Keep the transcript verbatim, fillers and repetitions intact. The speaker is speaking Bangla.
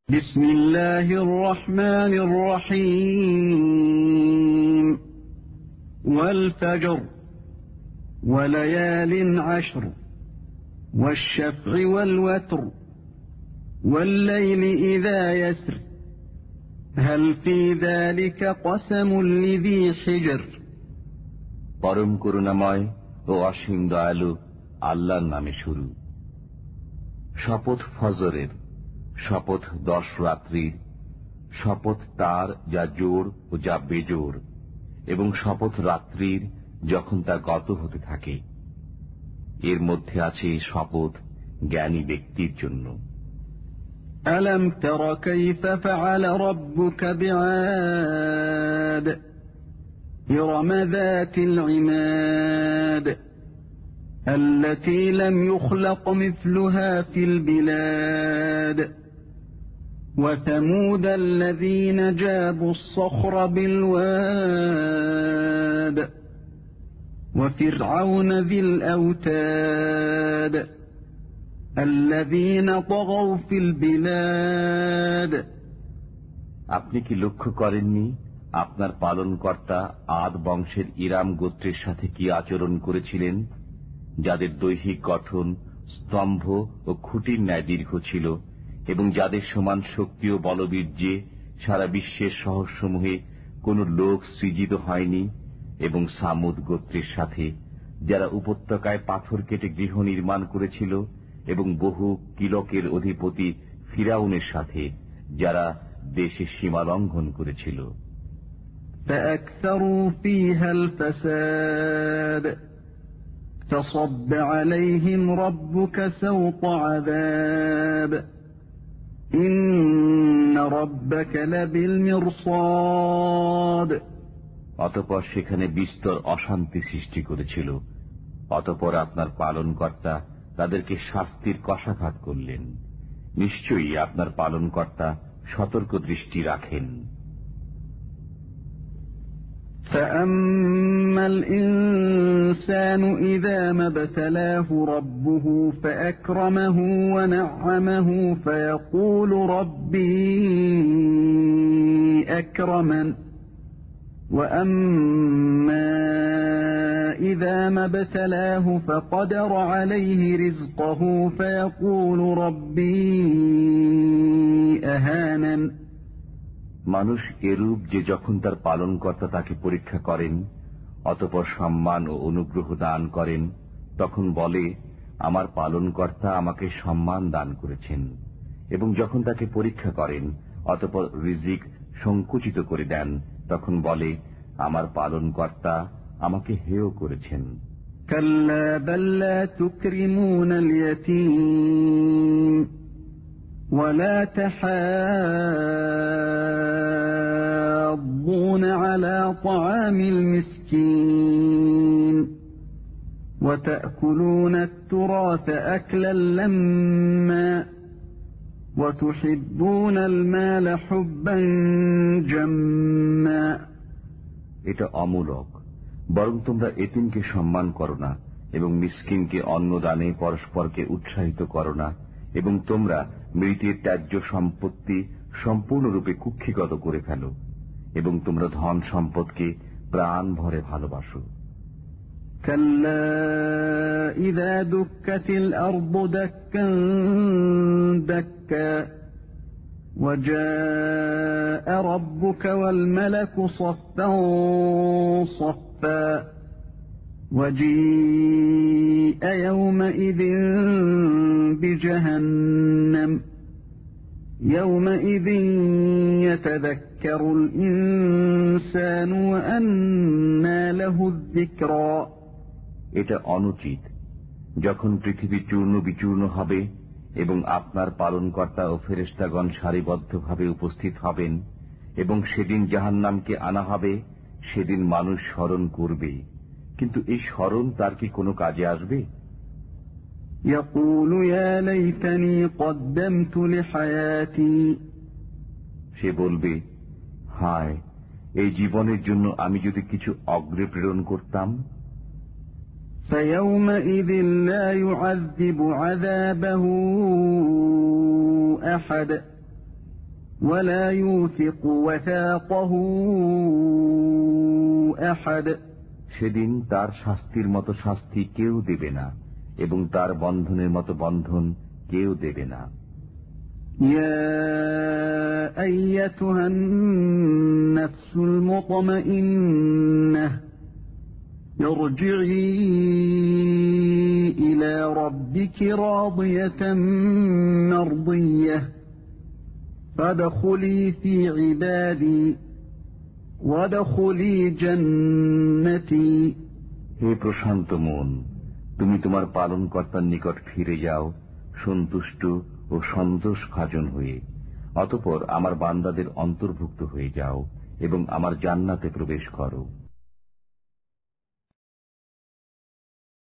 বিসমিল্লাহির রহমানির রহিম ওয়াল ফজর ওয়া লায়ালিন আশর ওয়াশ শাফঈ ওয়াল ওয়াতর ওয়াল লাইলি ইযা ইয়াসর হাল ফী যালিকা কসমুল লিযী হিজর। পরম করুণাময় ও অসীম দয়ালু আল্লাহর নামে শুরু। শপথ ফজরের, শপথ দশ রাত্রির, শপথ তার যা জোর ও যা বেজোর, এবং শপথ রাত্রির যখন তা গত হতে থাকে। এর মধ্যে আছে শপথ জ্ঞানী ব্যক্তির জন্য। আলম তারা কাইফা ফাআলা রাব্বুকা বিআদ ইরম যাতিল ইমাদ التي لم يخلق مثلها في البلاد وثمود الذين جابوا الصخر بالواد وفرعون ذي الأوتاد الذين طغوا في البلاد। আপনি কি লক্ষ্য করেননি আপনার পালনকর্তা আদ বংশের ইরাম গোত্রের সাথে কি আচরণ করেছিলেন, যাদের দৈহিক গঠন স্তম্ভ ও খুঁটির ন্যায় দীর্ঘ ছিল, এবং যাদের সমান শক্তি ও বলবীর্যে সারা বিশ্বের শহরসমূহে কোন লোক সৃজিত হয়নি, এবং সামুদ গোত্রের সাথে যারা উপত্যকায় পাথর কেটে গৃহ নির্মাণ করেছিল, এবং বহু কিলকের অধিপতি ফিরাউনের সাথে যারা দেশে সীমা লঙ্ঘন করেছিল। فأكثروا فيها الفساد فصب عليهم ربك سوط عذاب إن ربك لبالمرصاد। অতঃপর সেখানে বিস্তর অশান্তি সৃষ্টি করেছিল। অতঃপর আপনার পালনকর্তা তাদেরকে শাস্তির কষাঘাত করলেন। নিশ্চয়ই আপনার পালনকর্তা সতর্ক দৃষ্টি রাখেন। فأما الإنسان إذا ما ابتلاه ربه فأكرمه ونعمه فيقول ربي أكرمن وأما إذا ما ابتلاه فقدر عليه رزقه فيقول ربي أهانن। মানুষ এরূপ যে যখন তার পালনকর্তা তাকে পরীক্ষা করেন, অতঃপর সম্মান ও অনুগ্রহ দান করেন, তখন বলে আমার পালনকর্তা আমাকে সম্মান দান করেছেন। এবং যখন তাকে পরীক্ষা করেন অতঃপর রিজিক সংকুচিত করে দেন, তখন বলে আমার পালনকর্তা আমাকে হেয় করেছেন। কাল্লা বাল লা তুকরিমুনাল ইয়াতীম ولا تحاضون على طعام المسكين وتأكلون التراث أكلا لما وتحبون المال حبا جما। এটা অমূলক, বরং তোমরা এতিমকে সম্মান করো না এবং মিসকিনকে অন্নদানে পরস্পরকে উৎসাহিত করো না, এবং তোমরা মৃতের ত্যায্য সম্পত্তি সম্পূর্ণরূপে কুক্ষিগত করে ফেলো, এবং তোমরা ধন সম্পদকে প্রাণ ভরে ভালোবাসো। কাল্লা ইযা দুক্কাতিল আরদু দাক্কান দাক্কা ওয়া জাআ রাব্বুকা ওয়াল মালাকু সাফফান সাফফা وجيء يومئذ بجهنم يومئذ يتذكر الإنسان وأنى له الذكرى। এটা অনুচিত যখন পৃথিবী চূর্ণ বিচূর্ণ হবে এবং আপনার পালনকর্তা ও ফেরেশতাগণ সারিবদ্ধভাবে উপস্থিত হবেন, এবং সেদিন জাহান্নামকে আনা হবে। সেদিন মানুষ স্মরণ করবে, কিন্তু এই স্মরণ তার কি কোনো কাজে আসবে? ইয়াকুলু ইয়া লাইতানি কদ্দামতু লিহায়াতি। সে বলবে, হায়, এই জীবনের জন্য আমি যদি কিছু অগ্রে প্রেরণ করতাম। ফায়াউমাইযিন লা ইউআযযিবু আযাবাহু আহাদ ولا يوثق وثاقه أحد সেদিন তার শাস্তির মতো শাস্তি কেউ দেবে না এবং তার বন্ধনের মতো বন্ধন কেউ দেবে না। يا أيتها النفس المطمئنة ارجعي إلى ربك راضية مرضية فادخلي في عبادي وادخلي جنتي। হে প্রশান্ত মন, তুমি তোমার পালনকর্তার নিকট ফিরে যাও সন্তুষ্ট ও সন্তোষ ভাজন হয়ে, অতঃপর আমার বান্দাদের অন্তর্ভুক্ত হয়ে যাও এবং আমার জান্নাতে প্রবেশ করো।